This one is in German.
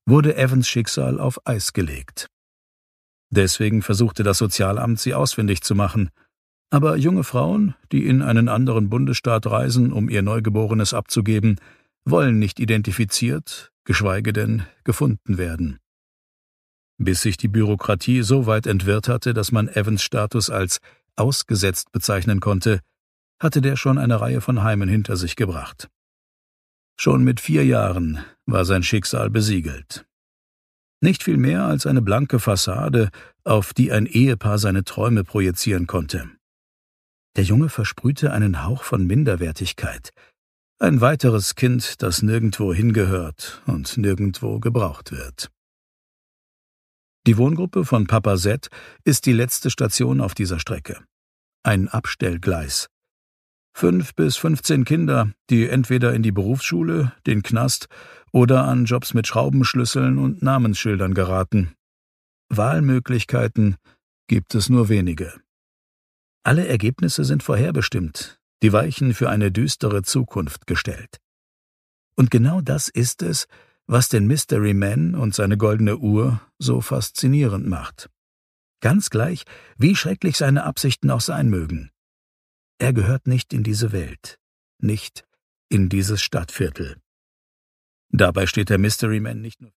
wurde Evans' Schicksal auf Eis gelegt. Deswegen versuchte das Sozialamt, sie ausfindig zu machen. Aber junge Frauen, die in einen anderen Bundesstaat reisen, um ihr Neugeborenes abzugeben, wollen nicht identifiziert, geschweige denn gefunden werden. Bis sich die Bürokratie so weit entwirrt hatte, dass man Evans' Status als ausgesetzt bezeichnen konnte, hatte der schon eine Reihe von Heimen hinter sich gebracht. Schon mit 4 Jahren war sein Schicksal besiegelt. Nicht viel mehr als eine blanke Fassade, auf die ein Ehepaar seine Träume projizieren konnte. Der Junge versprühte einen Hauch von Minderwertigkeit. Ein weiteres Kind, das nirgendwo hingehört und nirgendwo gebraucht wird. Die Wohngruppe von Papa Z ist die letzte Station auf dieser Strecke. Ein Abstellgleis. 5 bis 15 Kinder, die entweder in die Berufsschule, den Knast oder an Jobs mit Schraubenschlüsseln und Namensschildern geraten. Wahlmöglichkeiten gibt es nur wenige. Alle Ergebnisse sind vorherbestimmt, die Weichen für eine düstere Zukunft gestellt. Und genau das ist es, was den Mystery Man und seine goldene Uhr so faszinierend macht. Ganz gleich, wie schrecklich seine Absichten auch sein mögen. Er gehört nicht in diese Welt, nicht in dieses Stadtviertel. Dabei steht der Mystery Man nicht nur